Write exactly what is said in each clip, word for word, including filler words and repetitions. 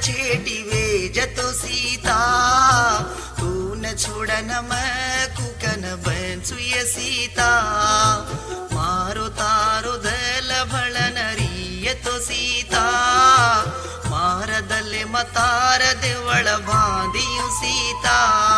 छेडिवे जतो सीता तू न छोडन मैं कुकन बन्छु ये सीता मारो तारो दल भळन रियतो सीता मारदले मतार देवळ बांधियु सीता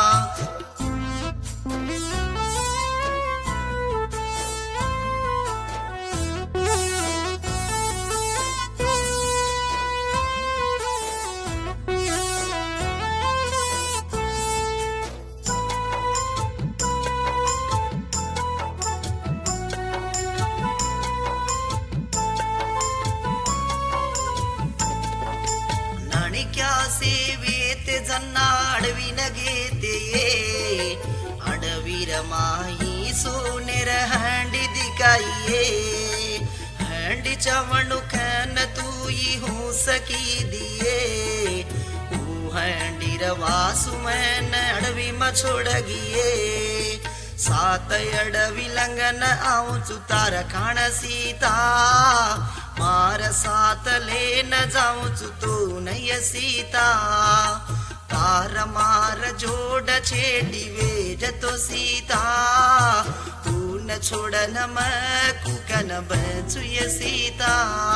सेवेते जन्ना अडविन घेते ये अडवीर माई सोनेर हंडी दिकाइये हंडी चवणुखन तूई हो सकी दिए ऊ हंडीर वासु मैन अडवी म छोड़ गिये सात अडवी लंगन आऊचु तार खाण सीता मार सात लेन जाऊचु तो नय सीता तार मार जोड छेडिवे जतो सीता तू न छोडन मैं कुकन बन्छु ये सीता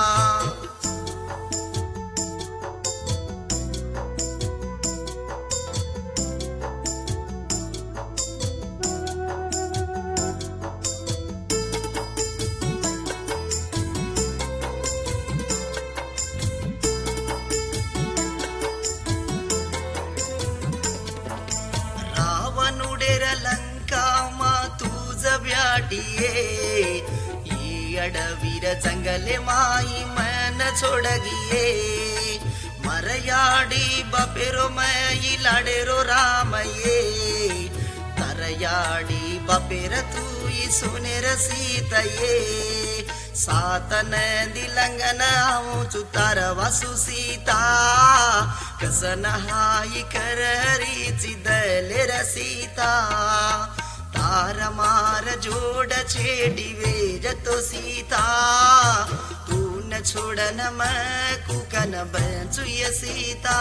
अडवीर जंगले माई मन छोड़ गिये मरयाडी बपेरो मई लाडेरो रामये तरयाडी बपेर तूई सुनेर सीतये सात नदी लंगन आऊचु तार वासु सीता कसन हाई कररीची दलेर सीता तार मार जोड छेडिवे जतो सीता तू न छोडन मैं कुकन बन्छु ये सीता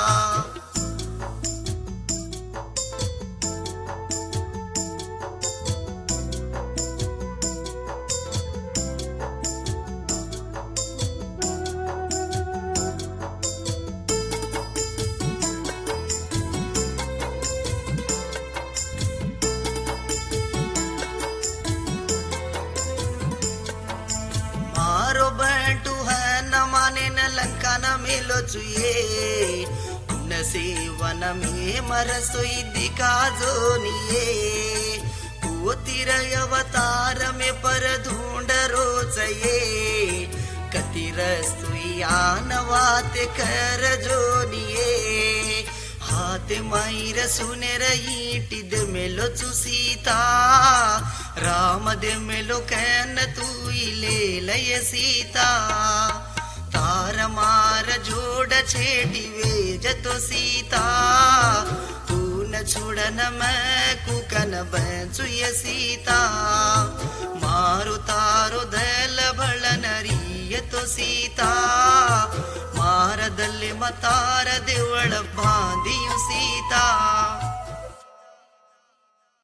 मेलो चुये न सेवन में मरसोई दिखा जोनिये पोतिर अवतार में पर ढूंढ रोचये कति रस्तुई आनवाते कर जोनिये हाथ माईर सुनेर ईटिद मेलो चु सीता राम दे मेलो कैन तू ले लय सीता तार मार जोड छेडिवे जतो सीता तू न छोडन मैं कुकन बन्छु ये सीता मारो तारो दल भळन रियतो सीता मारदले मतार देवळ बांधि